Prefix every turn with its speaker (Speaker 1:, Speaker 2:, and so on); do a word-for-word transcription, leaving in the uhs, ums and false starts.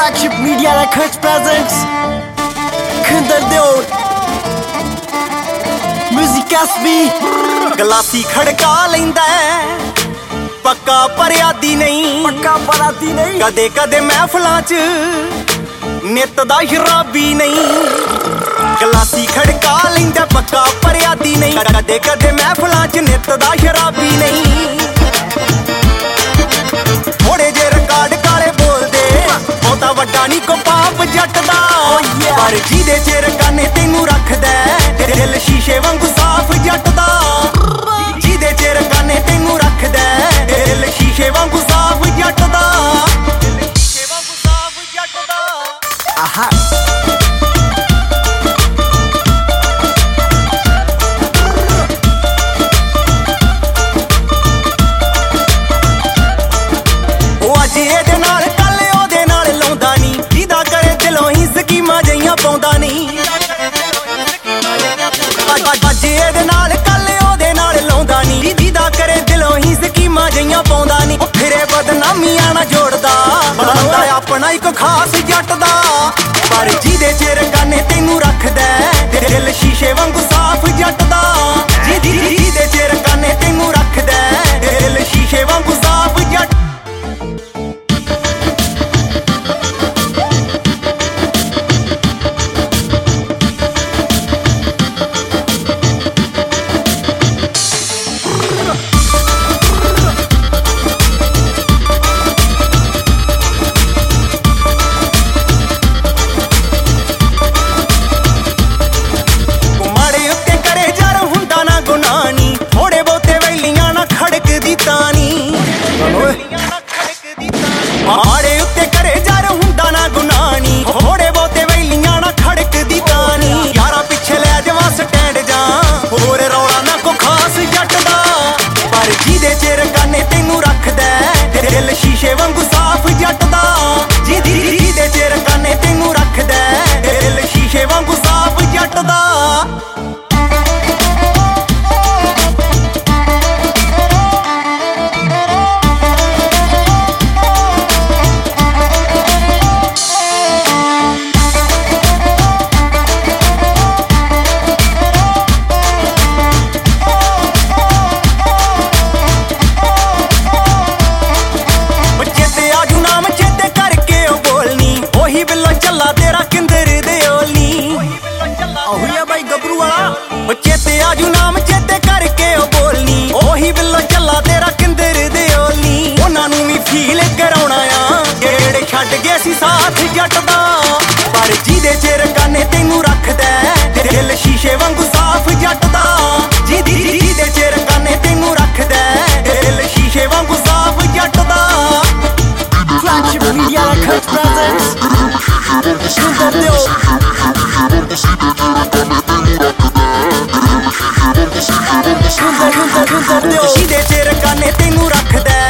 Speaker 1: Flagship Media Records presents Khindar Deol Music S B
Speaker 2: ਗਲਾਸੀ ਖੜਕਾ ਲੈਂਦਾ ਪੱਕਾ ਪਰਿਆਦੀ ਨਹੀਂ
Speaker 1: ਪੱਕਾ ਪਰਾਤੀ ਨਹੀਂ
Speaker 2: ਕਦੇ ਕਦੇ ਮਹਿਫਲਾਂ 'ਚ ਨਿੱਤ ਦਾ ਸ਼ਰਾਬੀ ਨਹੀਂ ਗਲਾਸੀ ਖੜਕਾ ਲੈਂਦਾ ਪੱਕਾ ਪਰਿਆਦੀ ਨਹੀਂ ਕਦੇ ਕਦੇ ਮਹਿਫਲਾਂ 'ਚ ਨਿੱਤ ਦਾ ਸ਼ਰਾਬੀ ਨਹੀਂ ਥੋੜੇ ਜੇ ਰਿਕਾਰਡ ਕਾਲੇ ਬੋਲਦੇ ਬਹੁਤਾ ਵੱਡਾ ਨਹੀਂ ਕੋ ਪਾਪ ਜੱਟ ਦਾ ਪਰ ਜਿਹਦੇ ਚਿਰ ਕਾਨੇ ਤੈਨੂੰ ਰੱਖਦਾ ਦਿਲ ਸ਼ੀਸ਼ੇ ਵਾਂਗੂ ਸਾਫ਼ ਜੱਟ ਦਾ ਜਿਹਦੇ ਚਿਰ ਕਾਨੇ ਤੈਨੂੰ ਰੱਖਦਾ ਦਿਲ ਸ਼ੀਸ਼ੇ ਵਾਂਗੂ ਸਾਫ਼ ਜੱਟ ਦਾ ਦਿਲ ਸ਼ੀਸ਼ੇ ਵਾਂਗੂ ਸਾਫ਼ ਜੱਟ ਦਾ
Speaker 1: ਆਹਾ
Speaker 2: ਉਹ ਅੱਜ ਇਹਦੇ ਨਾਲ ਕੱਲ ਉਹਦੇ ਨਾਲ ਲਾਉਂਦਾ ਨਹੀਂ ਜਿਹਦਾ ਕਰੇ ਦਿਲੋਂ ਹੀ ਸਕੀਮਾਂ ਜਈਆਂ ਪਾਉਂਦਾ ਨਹੀਂ ਅੱਜ ਇਹਦੇ ਨਾਲ ਕੱਲ ਉਹਦੇ ਨਾਲ ਲਾਉਂਦਾ ਨਹੀਂ ਜਿਹਦਾ ਕਰੇ ਦਿਲੋਂ ਹੀ ਸਕੀਮਾਂ ਜਈਆਂ ਪਾਉਂਦਾ ਨਹੀਂ ਉਹ ਫਿਰੇ ਬਦਨਾਮੀਆਂ ਨਾ ਜੋੜਦਾ ਬੰਦਾ ਆਪਣਾ ਇੱਕ ਖਾਸ ਜੱਟ ਦਾ ਪਰ ਜਿਹਦੇ ਚਿਰ ਕਾਨੇ ਤੈਨੂੰ ਰੱਖਦਾ ਦਿਲ ਸ਼ੀਸ਼ੇ ਵਾਂਗੂ ਸਾਫ਼ ਜੱਟ ਦਾ ਜਿਹਦੇ ਚਿਰ ਕਾਨੇ ਤੈਨੂੰ ਰੱਖਦਾ ਦਿਲ ਸ਼ੀਸ਼ੇ ਵਾਂਗੂ ਸਾਫ਼ ਜੱਟ ਮਾੜੇ ਉੱਤੇ ਕਰੇ ਜਰ ਹੁੰਦਾ ਨਾ ਗੁਨਾਹ ਨੀ ਥੋੜੇ ਬਹੁਤੇ ਵੈਲੀਆਂ ਨਾ ਖੜਕਦੀ ਤਾਨੀ ਯਾਰਾਂ ਪਿੱਛੇ ਲੈ ਜਾਵਾਂ ਸਟੈਂਡ ਜਾਂ ਹੋਰ ਰੌਲਾ ਨਾ ਕੋ ਖਾਸ ਜੱਟ ਦਾ ਪਰ ਜਿਹਦੇ ਚਿਰ ਕਾਨੇ ਤੈਨੂੰ ਰੱਖਦਾ ਦਿਲ ਸ਼ੀਸ਼ੇ ਵਾਂਗੂ ਸਾਫ਼ ਜੱਟ ਦਾ ਜਿਹਦੇ ਚਿਰ ਕਾਨੇ ਤੈਨੂੰ ਰੱਖਦਾ ਦਿਲ ਸ਼ੀਸ਼ੇ ਵਾਂਗੂ ਸਾਫ਼ ਜੱਟ ਦਾ ਚੇਤੇ ਆਜੂ ਨਾਮ ਚੇਤੇ ਕਰਕੇ ਉਹ ਬੋਲਨੀ ਉਹੀ ਬਿੱਲੋ ਚੱਲਾ ਤੇਰਾ ਕਿੰਦਰ ਦੇ ਓਲਨੀ ਉਹਨਾਂ ਨੂੰ ਵੀ ਫੀਲ ਕਰਾਉਣਾ ਆ ਜਿਹੜੇ ਛੱਡ ਗਏ ਸੀ ਸਾਥ ਜੱਟ ਦਾ ਪਰ ਜਿਹਦੇ ਚਿਰ ਕਾਨੇ ਤੈਨੂੰ ਰੱਖਦਾ ਦਿਲ ਸ਼ੀਸ਼ੇ ਵਾਂਗੂ ਸਾਫ਼ ਜੱਟ ਦਾ ਜਿਹਦੇ ਚਿਰ ਕਾਨੇ ਤੈਨੂੰ ਰੱਖਦਾ ਦਿਲ ਸ਼ੀਸ਼ੇ ਵਾਂਗੂ ਸਾਫ਼ ਜੱਟ ਦਾ
Speaker 1: Flagship Media Records presents Khindar Deol
Speaker 2: ਜਿਹਦੇ ਚਿਰ ਕਾਨੇ ਤੈਨੂੰ ਰੱਖਦਾ